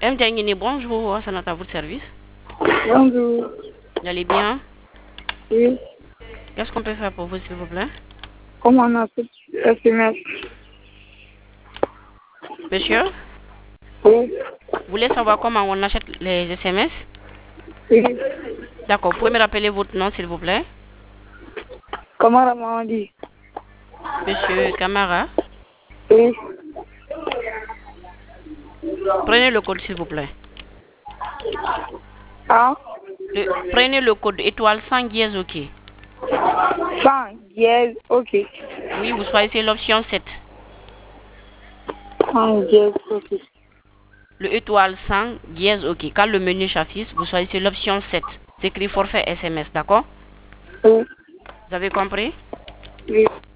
M. Diangini, bonjour, c'est notre à votre service. Bonjour. Vous allez bien? Oui. Qu'est-ce qu'on peut faire pour vous, s'il vous plaît? Comment on a fait SMS? Monsieur, Oui. vous voulez savoir comment on achète les SMS? Oui. D'accord, vous pouvez me rappeler votre nom, s'il vous plaît? Comment on dit? Monsieur Camara, Oui. prenez le code, s'il vous plaît. Ah? Prenez le code étoile 100 dièse, OK. 100 dièse, ok. Oui, vous choisissez l'option 7. 100 dièse, ok. Le étoile 100 dièse, OK. Quand le menu s'affiche, vous choisissez l'option 7. C'est écrit forfait SMS, d'accord? Oui. Vous avez compris? Oui.